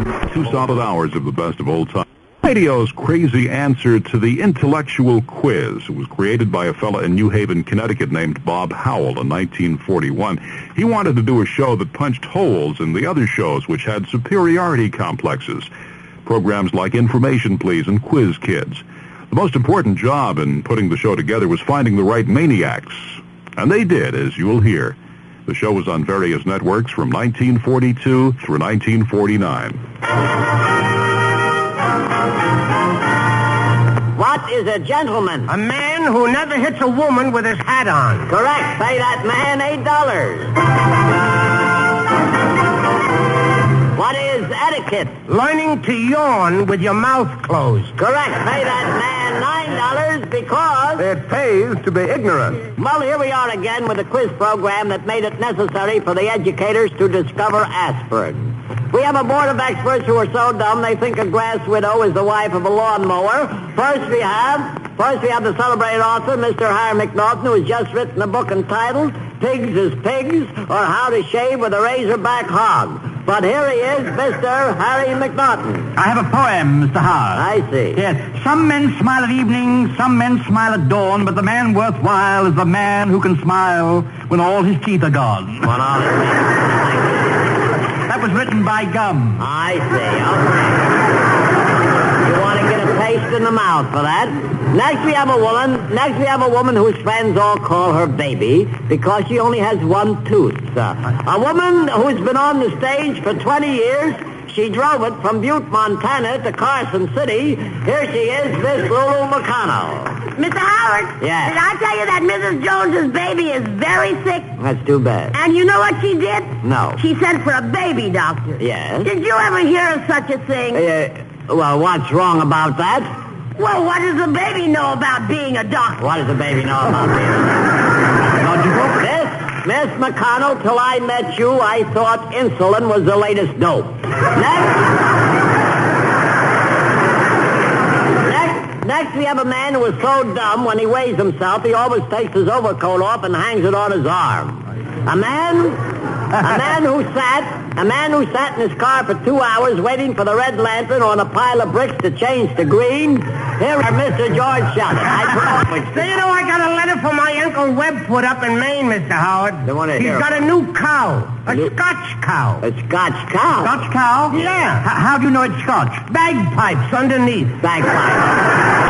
2 solid hours of the best of old time. Radio's crazy answer to the intellectual quiz. It was created by a fella in New Haven, Connecticut named Bob Howell in 1941. He wanted to do a show that punched holes in the other shows which had superiority complexes. Programs like Information Please and Quiz Kids. The most important job in putting the show together was finding the right maniacs. And they did, as you'll hear. The show was on various networks from 1942 through 1949. What is a gentleman? A man who never hits a woman with his hat on. Correct. Pay that man $8. What is etiquette? Learning to yawn with your mouth closed. Correct. Pay that man $9 because... It pays to be ignorant. Well, here we are again with a quiz program that made it necessary for the educators to discover aspirin. We have a board of experts who are so dumb they think a grass widow is the wife of a lawnmower. First we have the celebrated author, Mr. Harry McNaughton, who has just written a book entitled Pigs is Pigs, or How to Shave with a Razorback Hog. But here he is, Mr. Harry McNaughton. I have a poem, Mr. Howard. I see. Yes. Some men smile at evening, some men smile at dawn, but the man worthwhile is the man who can smile when all his teeth are gone. That was written by Gum. I see. Okay. You want to get a taste in the mouth for that? Next we have a woman whose friends all call her baby because she only has one tooth. A woman who's been on the stage for 20 years. She drove it from Butte, Montana to Carson City. Here she is, Miss Lulu McConnell. Mr. Howard? Yes. Did I tell you that Mrs. Jones's baby is very sick? That's too bad. And you know what she did? No. She sent for a baby doctor. Yes. Did you ever hear of such a thing? Well, what's wrong about that? Well, what does the baby know about being a doctor? What does the baby know about being a doctor? Miss McConnell, till I met you, I thought insulin was the latest dope. Next, we have a man who is so dumb when he weighs himself, he always takes his overcoat off and hangs it on his arm. A man who sat in his car for 2 hours waiting for the red lantern on a pile of bricks to change to green. Here are Mr. George Shelton. So you know I got a letter from my Uncle Webb put up in Maine, Mr. Howard. He's got a new cow. A Scotch cow. A Scotch cow? Scotch cow? Yeah. How do you know it's Scotch? Bagpipes underneath. Bagpipes.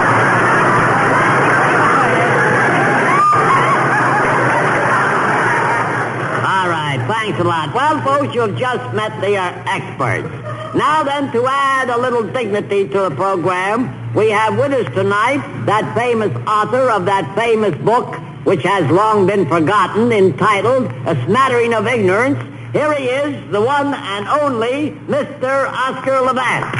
Thanks a lot. Well, folks, you've just met the experts. Now then, to add a little dignity to the program, we have with us tonight that famous author of that famous book, which has long been forgotten, entitled A Smattering of Ignorance. Here he is, the one and only Mr. Oscar Levant.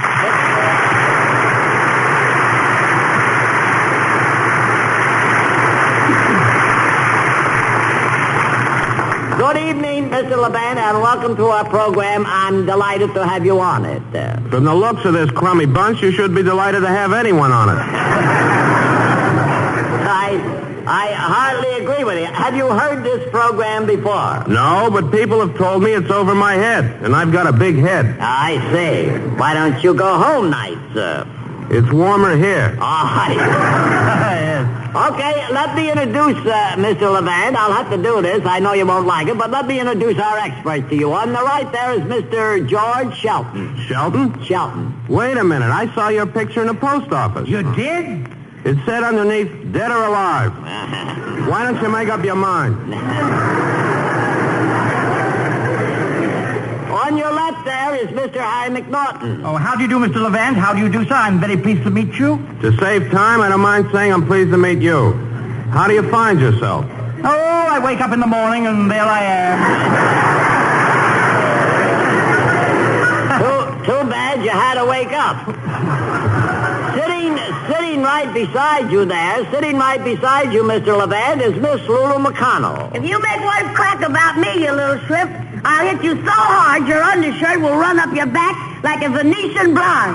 Good evening, Mr. Levant, and welcome to our program. I'm delighted to have you on it. From the looks of this crummy bunch, you should be delighted to have anyone on it. I hardly agree with you. Have you heard this program before? No, but people have told me it's over my head, and I've got a big head. I see. Why don't you go home nights? It's warmer here. All right. Okay, let me introduce Mr. Levant. I'll have to do this. I know you won't like it, but let me introduce our experts to you. On the right there is Mr. George Shelton. Shelton? Shelton. Wait a minute. I saw your picture in the post office. You did? It said underneath, dead or alive. Why don't you make up your mind? On your left there is Mr. Harry McNaughton. Oh, how do you do, Mr. Levant? How do you do, sir? I'm very pleased to meet you. To save time, I don't mind saying I'm pleased to meet you. How do you find yourself? Oh, I wake up in the morning and there I am. Too bad you had to wake up. Sitting right beside you, Mr. Levant, is Miss Lulu McConnell. If you make one crack about me, you little shrimp, I'll hit you so hard your undershirt will run up your back like a Venetian blind.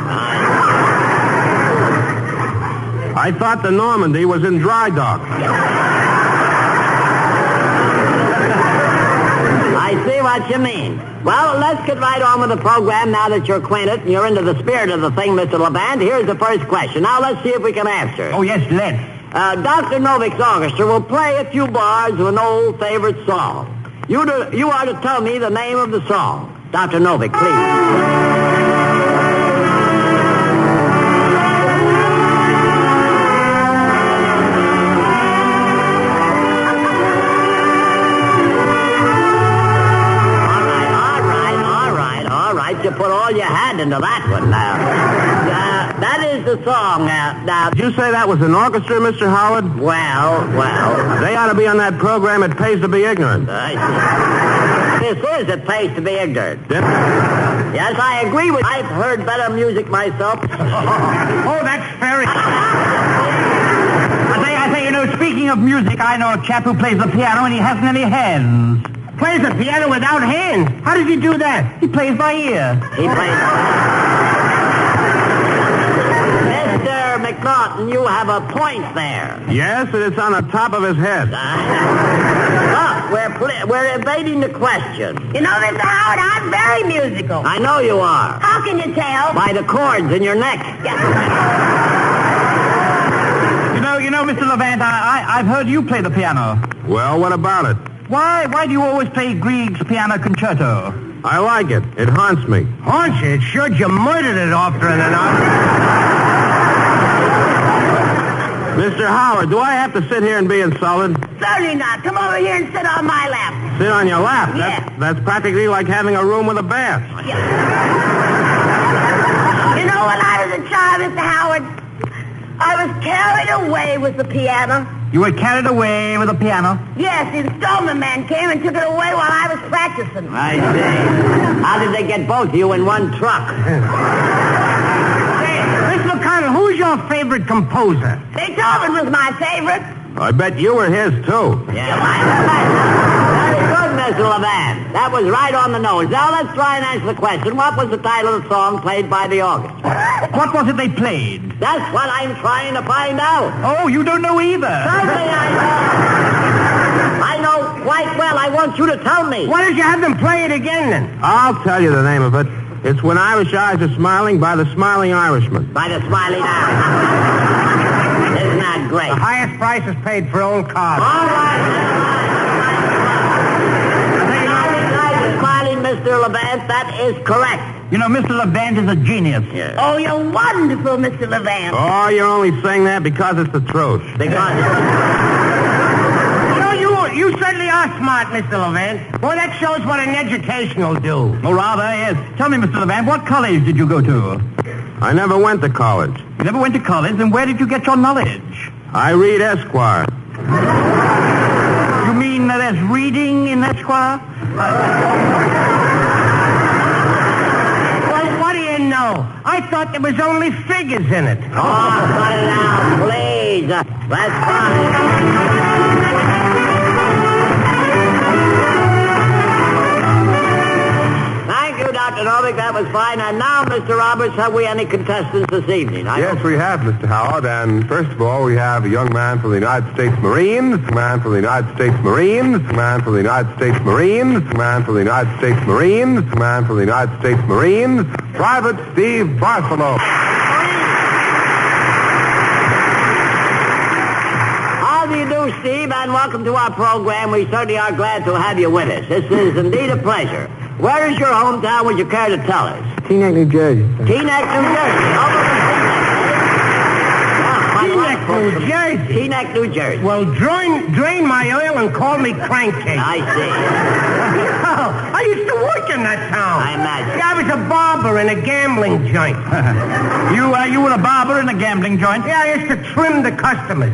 I thought the Normandy was in dry dock. I see what you mean. Well, let's get right on with the program now that you're acquainted and you're into the spirit of the thing, Mr. Levant. Here's the first question. Now, let's see if we can answer. Oh, yes, let's. Dr. Novik's orchestra will play a few bars of an old favorite song. You are to tell me the name of the song. Dr. Novik, please. You put all you had into that one now. That is the song. Now, Did you say that was an orchestra, Mr. Howard? Well. They ought to be on that program. It pays to be ignorant. This is It Pays to Be Ignorant. Yes, I agree with you. I've heard better music myself. Oh, that's very... I say, speaking of music, I know a chap who plays the piano and he hasn't any hands. Plays the piano without hands. How does he do that? He plays by ear. He plays... Mr. McNaughton, you have a point there. Yes, and it's on the top of his head. Look, we're evading the question. You know, Mr. Howard, I'm very musical. I know you are. How can you tell? By the cords in your neck. You know, Mr. Levant, I've heard you play the piano. Well, what about it? Why do you always play Grieg's Piano Concerto? I like it. It haunts me. Haunts you? It should. You murdered it often enough. Mr. Howard, do I have to sit here and be insulted? Certainly not. Come over here and sit on my lap. Sit on your lap? Yeah. That's practically like having a room with a bath. Yeah. You know, when I was a child, Mr. Howard, I was carried away with the piano. You were carried away with the piano? Yes, the installment man came and took it away while I was practicing. I see. How did they get both of you in one truck? Hey, Miss McConnell, who's your favorite composer? Beethoven was my favorite. I bet you were his, too. Yeah. Very good, Mr. Levant. That was right on the nose. Now let's try and answer the question. What was the title of the song played by the orchestra? What was it they played? That's what I'm trying to find out. Oh, you don't know either. Certainly I know. I know quite well. I want you to tell me. Why don't you have them play it again, then? I'll tell you the name of it. It's When Irish Eyes Are Smiling by the Smiling Irishman. By the Smiling Irishman. Isn't that great? The highest price is paid for own cars. All right. Smiling, Mr. Levant, that is correct. You know, Mr. Levant is a genius. Yeah. Oh, you're wonderful, Mr. Levant. Oh, you're only saying that because it's the truth. Because... You certainly are smart, Mr. Levant. Well, that shows what an education will do. Oh, rather, yes. Tell me, Mr. Levant, what college did you go to? I never went to college. You never went to college? Then where did you get your knowledge? I read Esquire. You mean there's reading in Esquire? Well, what do you know? I thought there was only figures in it. Oh, cut it out, please. That's fine. Thank you, Dr. Novik. That was fine. And now, Mr. Roberts, have we any contestants this evening? Yes, we have, Mr. Howard. And first of all, we have a young man from the United States Marines, a man from the United States Marines, a man from the United States Marines, a man from the United States Marines, a man from the United States Marines, Private Steve Bartholomew. How do you do, Steve? And welcome to our program. We certainly are glad to have you with us. This is indeed a pleasure. Where is your hometown? Would you care to tell us? Teaneck, New Jersey. Teaneck, New Jersey. Teaneck, New Jersey. Teaneck, New Jersey. Well, drain my oil and call me crankcase. I see. Oh, I used to work in that town. I imagine. Yeah, I was a barber in a gambling joint. You were a barber in a gambling joint? Yeah, I used to trim the customers.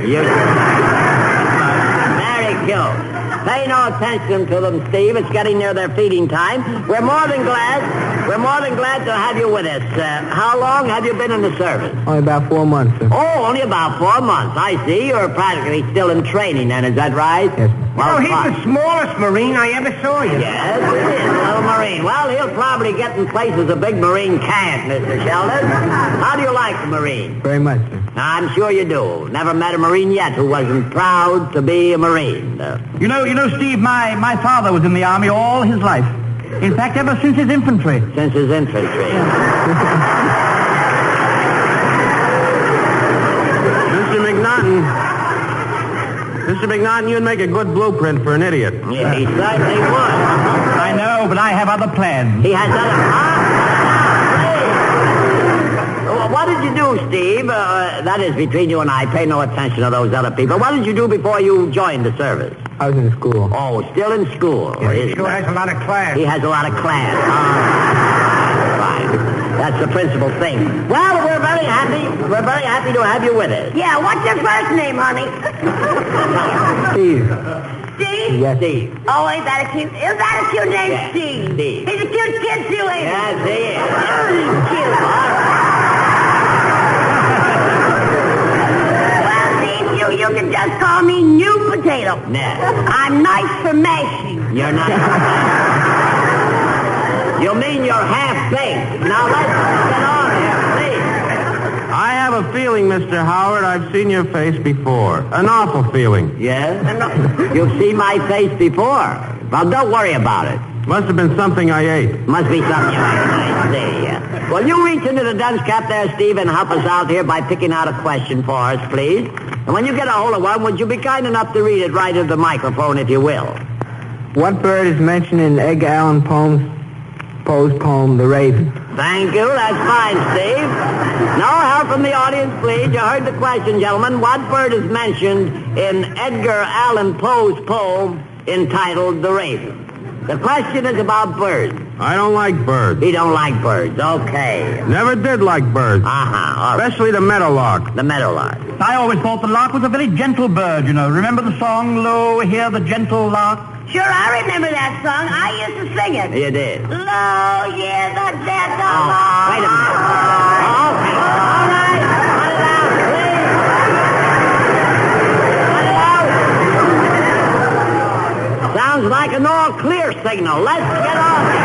Very cute. Pay no attention to them, Steve. It's getting near their feeding time. We're more than glad to have you with us. How long have you been in the service? Only about 4 months, sir. Oh, only about 4 months. I see. You're practically still in training then, is that right? Yes. Well, he's the smallest Marine I ever saw. Yes, it is. Well, Marine. Well, he'll probably get in place as a big Marine can't, Mr. Sheldon. How do you like the Marine? Very much, sir. I'm sure you do. Never met a Marine yet who wasn't proud to be a Marine. You know, Steve, my father was in the Army all his life. In fact, ever since his infantry. Since his infantry. Mr. McNaughton, you'd make a good blueprint for an idiot. Yeah, he certainly would. I know, but I have other plans. He has What did you do, Steve? That is between you and I. Pay no attention to those other people. What did you do before you joined the service? I was in school. Oh, still in school. Yeah, he sure has a lot of class. He has a lot of class. Fine. That's the principal thing. Well, we're very happy. We're very happy to have you with us. Yeah, what's your first name, honey? Steve. Steve? Yes. Steve. Oh, ain't that a cute name, Yeah, Steve? Steve. He's a cute kid, too, ain't he? Yes, he is. Cute. Well, Steve, you can just call me New Potato. Nah. I'm nice for mashing. You're not. You mean you're half-baked. Now, let's get on here, please. I have a feeling, Mr. Howard, I've seen your face before. An awful feeling. Yes? You've seen my face before. Well, don't worry about it. Must have been something I ate. Must be something I see. Well, you reach into the dunce cap there, Steve, and help us out here by picking out a question for us, please. And when you get a hold of one, would you be kind enough to read it right into the microphone, if you will? What bird is mentioned in Edgar Allan Poe's poem, The Raven? Thank you. That's fine, Steve. No help from the audience, please. You heard the question, gentlemen. What bird is mentioned in Edgar Allan Poe's poem entitled The Raven? The question is about birds. I don't like birds. He don't like birds. Okay. Never did like birds. Uh-huh. All right. Especially the meadowlark. The meadowlark. I always thought the lark was a very gentle bird, you know. Remember the song, Lo, Hear the Gentle Lark? Sure, I remember that song. I used to sing it. You did. Lo, yeah, the gentle Wait a minute. Okay. All right. Cut it out, please. Cut it out. Sounds like an all-clear signal. Let's get on here.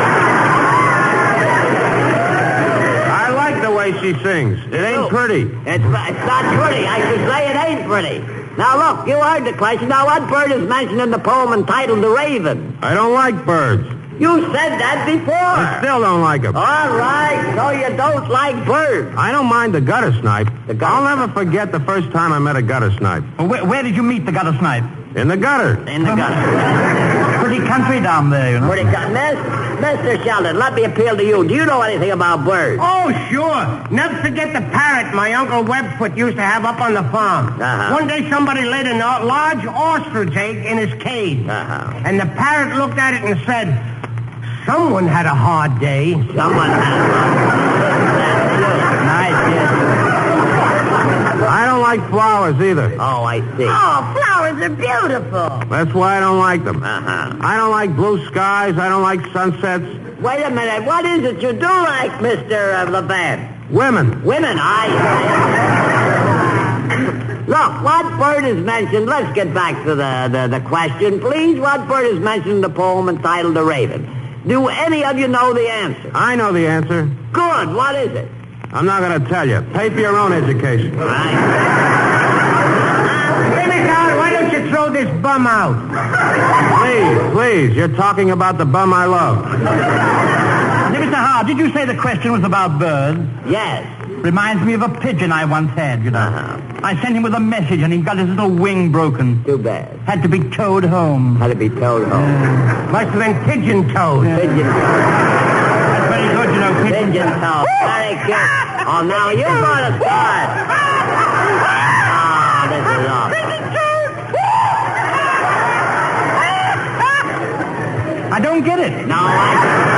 I like the way she sings. It ain't pretty. It's not pretty. I should say it ain't pretty. Now, look, you heard the question. Now, what bird is mentioned in the poem entitled The Raven? I don't like birds. You said that before. I still don't like them. All right, so you don't like birds. I don't mind the gutter snipe. gutter I'll never forget the first time I met a gutter snipe. Well, where did you meet the gutter snipe? In the gutter. In the gutter. Pretty country down there, you know. Mr. Sheldon, let me appeal to you. Do you know anything about birds? Oh, sure. Never forget the parrot my Uncle Webfoot used to have up on the farm. Uh-huh. One day somebody laid a large ostrich egg in his cage. Uh-huh. And the parrot looked at it and said, someone had a hard day. Someone has. Nice, yes. I don't like flowers either. Oh, I see. Oh, flowers are beautiful. That's why I don't like them. Uh-huh. I don't like blue skies. I don't like sunsets. Wait a minute. What is it you do like, Mr. Levan? Women. Women, Look, what bird is mentioned? Let's get back to the question, please. What bird is mentioned in the poem entitled The Raven? Do any of you know the answer? I know the answer. Good. What is it? I'm not going to tell you. Pay for your own education. Right. Hey, Miss Howard, why don't you throw this bum out? Please. You're talking about the bum I love. Mr. Howard, did you say the question was about birds? Yes. Reminds me of a pigeon I once had, you know. Uh-huh. I sent him with a message, and he got his little wing broken. Too bad. Had to be towed home. Had to be towed home. Must have been pigeon-toed. Pigeon. That's very good, you know, pigeon. Pigeon toe. Very good. Oh, now you're going to start. Oh, this is awful. I don't get it. No, I...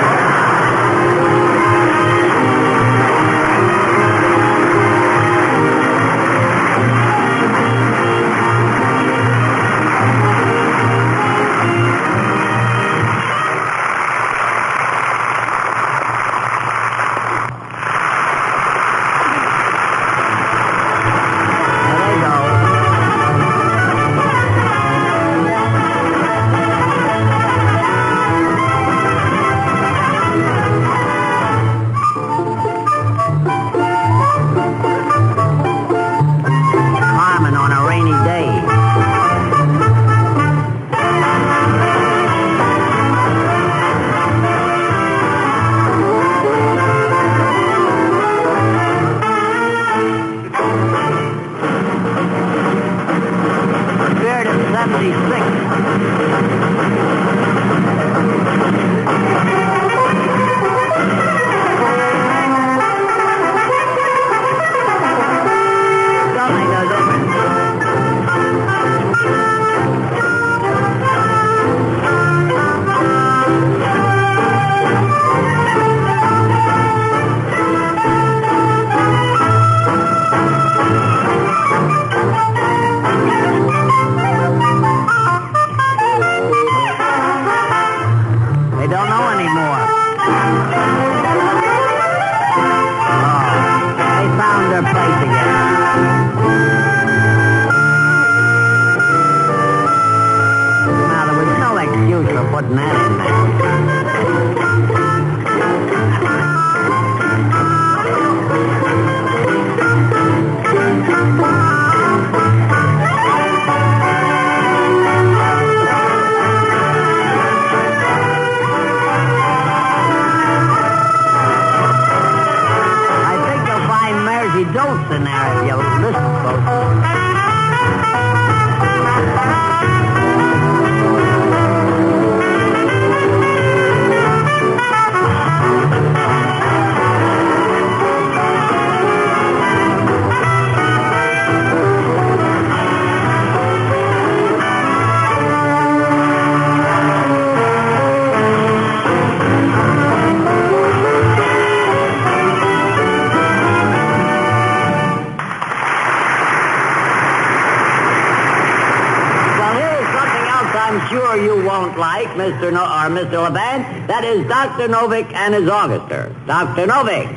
like Mr. Levant. That is Dr. Novick and his Auguster. Dr. Novick.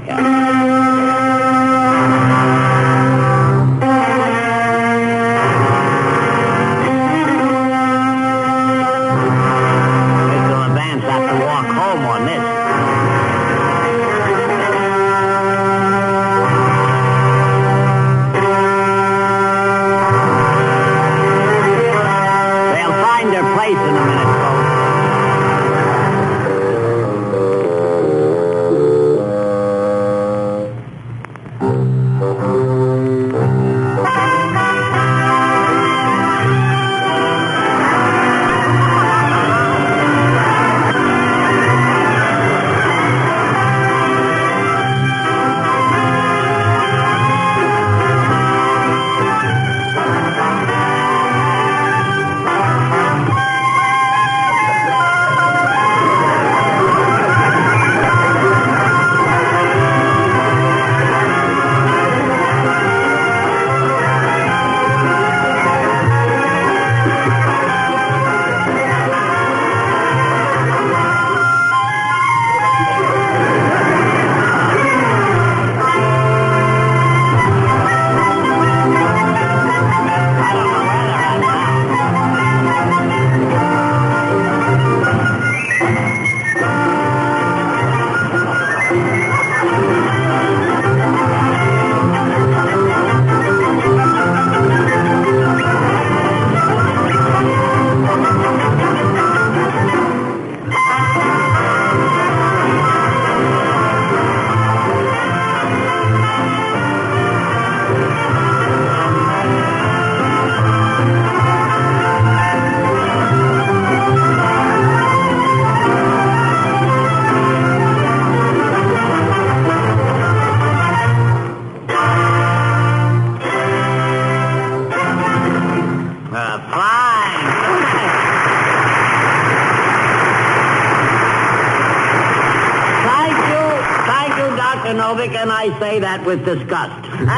And I say that with disgust.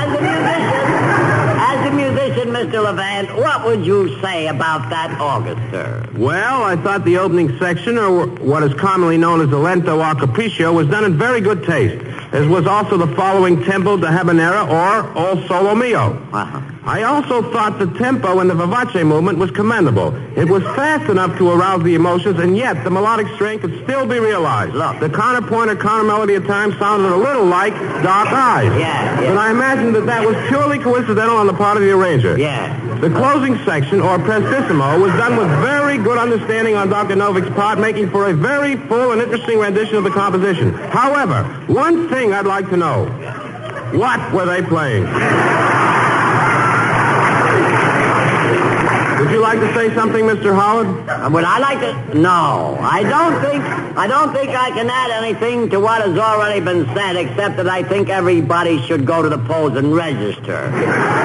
As a musician, Mr. Levant, what would you say about that Auguster? Well, I thought the opening section, or what is commonly known as the Lento a Capriccio, was done in very good taste, as was also the following Tempo de Habanera or O Solo Mio. Uh-huh. I also thought the tempo in the vivace movement was commendable. It was fast enough to arouse the emotions, and yet the melodic strength could still be realized. Look. The counterpoint or countermelody at times sounded a little like Dark Eyes. Yeah. But I imagine that was purely coincidental on the part of the arranger. Yeah. The closing section, or Prestissimo, was done with very good understanding on Dr. Novick's part, making for a very full and interesting rendition of the composition. However, one thing I'd like to know. What were they playing? Would you like to say something, Mr. Howard? Would I like to? No. I don't think I can add anything to what has already been said, except that I think everybody should go to the polls and register. It's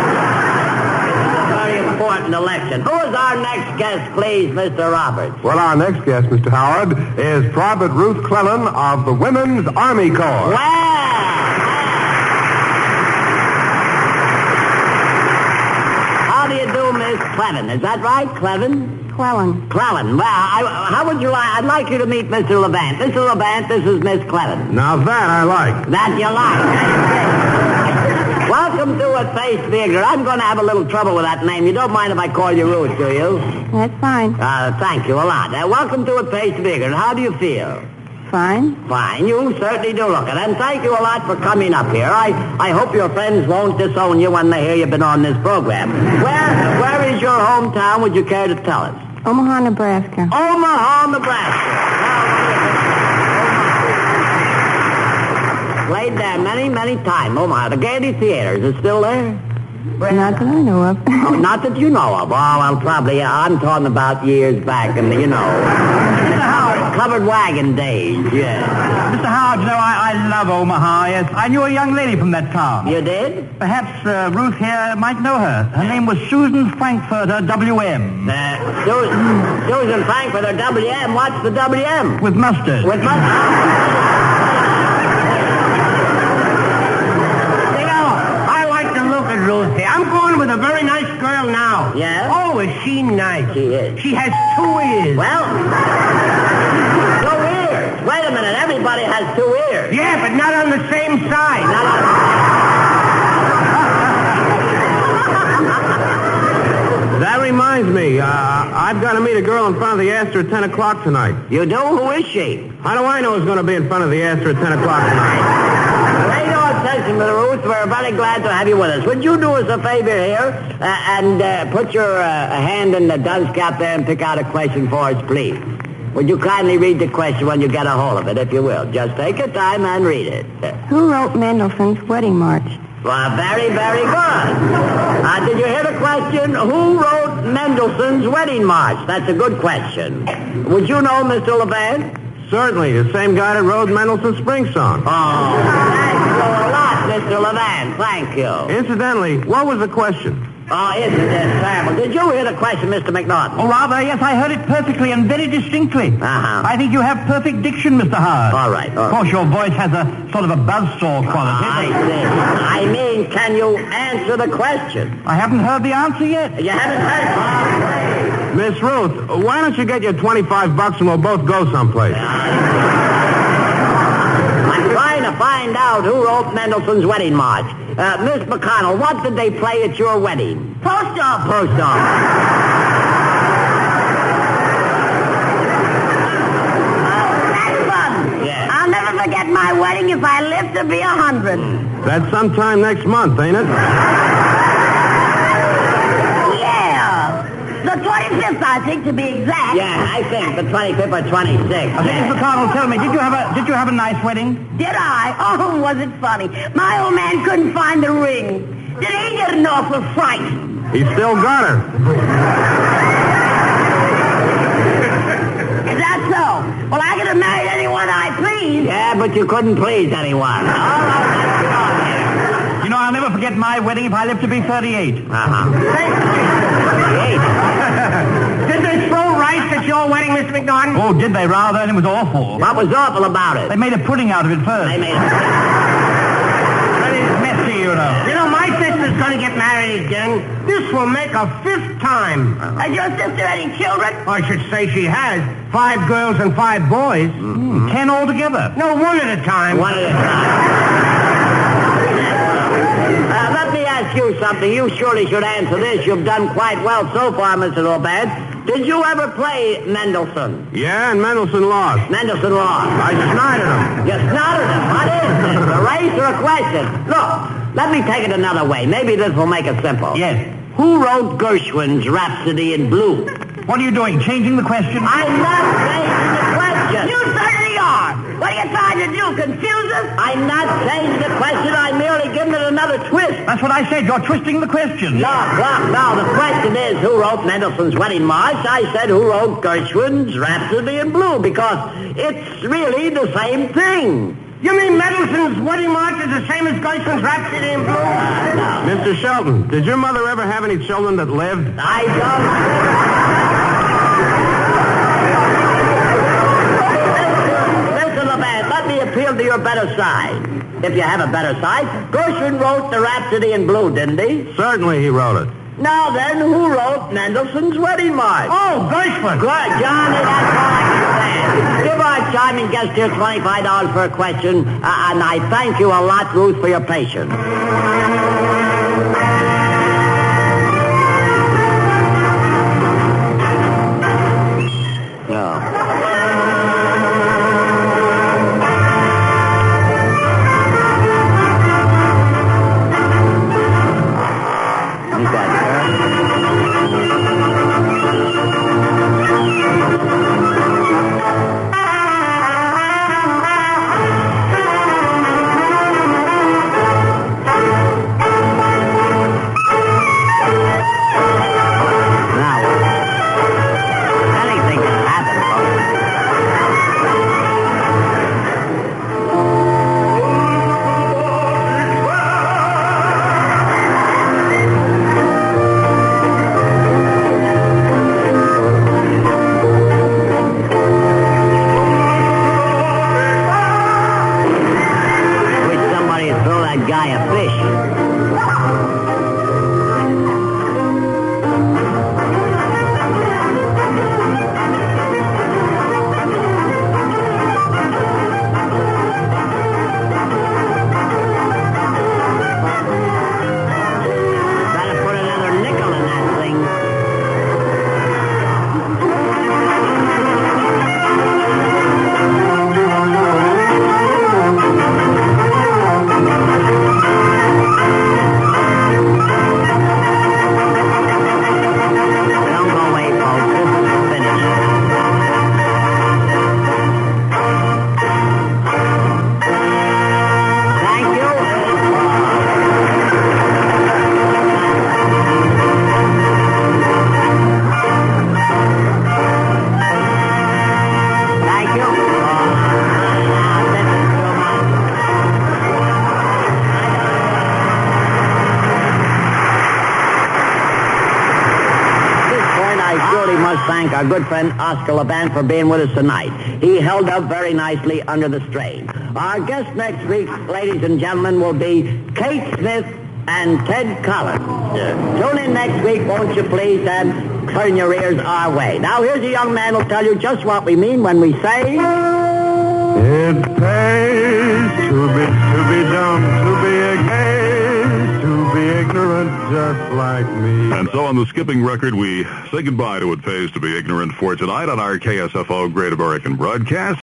a very important election. Who is our next guest, please, Mr. Roberts? Well, our next guest, Mr. Howard, is Private Ruth Cleland of the Women's Army Corps. How do you do, Miss Cleven? Is that right, Cleven? Clellen. Cleven. Well, how would you like? I'd like you to meet Mr. Levant. Mr. Levant, this is Miss Cleven. Now that I like. That you like. Welcome to a Face Theater. I'm going to have a little trouble with that name. You don't mind if I call you Ruth, do you? That's fine. Thank you a lot. Welcome to a Face Theater. How do you feel? Fine. Fine. You certainly do look it. And thank you a lot for coming up here. I hope your friends won't disown you when they hear you've been on this program. Where is your hometown? Would you care to tell us? Omaha, Nebraska. Omaha, Nebraska. Played there many, many times. Omaha. The Gaiety Theater. Is it still there? Not that I know of. Oh, not that you know of. Oh, well, probably. I'm talking about years back and, Mr. Howard. Covered wagon days, yeah. Mr. Howard, you know, I love Omaha. Yes. I knew a young lady from that town. You did? Perhaps Ruth here might know her. Her name was Susan Frankfurter, W.M. Susan Frankfurter, W.M. What's the W.M.? With mustard. With mustard? Ruthie. I'm going with a very nice girl now. Yeah? Oh, is she nice? She is. She has 2 ears. Well, 2 ears. Wait a minute. Everybody has 2 ears. Yeah, but not on the same side. Not on... That reminds me, I've got to meet a girl in front of the Astor at 10 o'clock tonight. You do? Who is she? How do I know who's going to be in front of the Astor at 10 o'clock tonight? Pay no attention, Mr. Ruth. We're very glad to have you with us. Would you do us a favor here and put your hand in the dunce cap there and pick out a question for us, please? Would you kindly read the question when you get a hold of it, if you will? Just take your time and read it. Who wrote Mendelssohn's Wedding March? Well, very, very good. Did you hear the question? Who wrote Mendelssohn's Wedding March? That's a good question. Would you know, Mr. Levant? Certainly, the same guy that wrote Mendelssohn's Spring Song. Oh, thank you a lot, Mr. Levant. Thank you. Incidentally, what was the question? Oh, isn't this terrible? Did you hear the question, Mr. McNaughton? Oh, rather, yes, I heard it perfectly and very distinctly. Uh-huh. I think you have perfect diction, Mr. Howard. All right. Of course, your voice has a sort of a buzzsaw quality. I see. I mean, can you answer the question? I haven't heard the answer yet. You haven't heard? Miss Ruth, why don't you get your $25 and we'll both go someplace? I'm trying to find out who wrote Mendelssohn's Wedding March. Miss McConnell, what did they play at your wedding? Post office. Post office. That's fun. Yeah. I'll never forget my wedding if I live to be 100. That's sometime next month, ain't it? Yeah. The 25th, I think, to be exact. Yeah, I think the 25th or 26th. Miss McConnell, tell me, did you have a nice wedding? Did I? Oh, was it funny? My old man couldn't find the ring. Did he get an awful fright? He still got her. Is that so? Well, I could have married anyone I pleased. Yeah, but you couldn't please anyone. All right, let's get on here. You know, I'll never forget my wedding if I live to be 38. Uh-huh. 38? Did they throw rice at your wedding, Mr. McNaughton? Oh, did they? Rather, and it was awful. What was awful about it? They made a pudding out of it first. They made it. Very messy, you know. You know, my sister's going to get married again. This will make her 5th time. Has your sister any children? I should say she has. 5 girls and 5 boys. 10 altogether. No, one at a time. One at a time. Let me ask you something. You surely should answer this. You've done quite well so far, Mr. Lopez. Did you ever play Mendelssohn? Yeah, and Mendelssohn lost. Mendelssohn lost. I snotted him. You snotted him. What is this? A race or a question? Look, let me take it another way. Maybe this will make it simple. Yes. Who wrote Gershwin's Rhapsody in Blue? What are you doing? Changing the question? I'm not changing the question. You certainly are. What are you trying to do, confuse us? I'm not changing the question. I'm merely giving it another twist. That's what I said. You're twisting the question. No. The question is who wrote Mendelssohn's Wedding March. I said who wrote Gershwin's Rhapsody in Blue because it's really the same thing. You mean Mendelssohn's Wedding March is the same as Gershwin's Rhapsody in Blue? No. Mr. Shelton, did your mother ever have any children that lived? I don't. Listen, Levant, let me appeal to your better side. If you have a better side, Gershwin wrote the Rhapsody in Blue, didn't he? Certainly he wrote it. Now then, who wrote Mendelssohn's Wedding March? Oh, Gershwin. Good, Johnny, that's all I can say. Give our charming guest here $25 for a question, and I thank you a lot, Ruth, for your patience. our good friend Oscar Levant for being with us tonight. He held up very nicely under the strain. Our guest next week, ladies and gentlemen, will be Kate Smith and Ted Collins. Tune in next week, won't you please, and turn your ears our way. Now, here's a young man who'll tell you just what we mean when we say... It pays to be dumb, to be a gay, to be ignorant just like me. And so on the skipping record, we say goodbye to It Pays to Be Ignorant for tonight on our KSFO Great American Broadcast.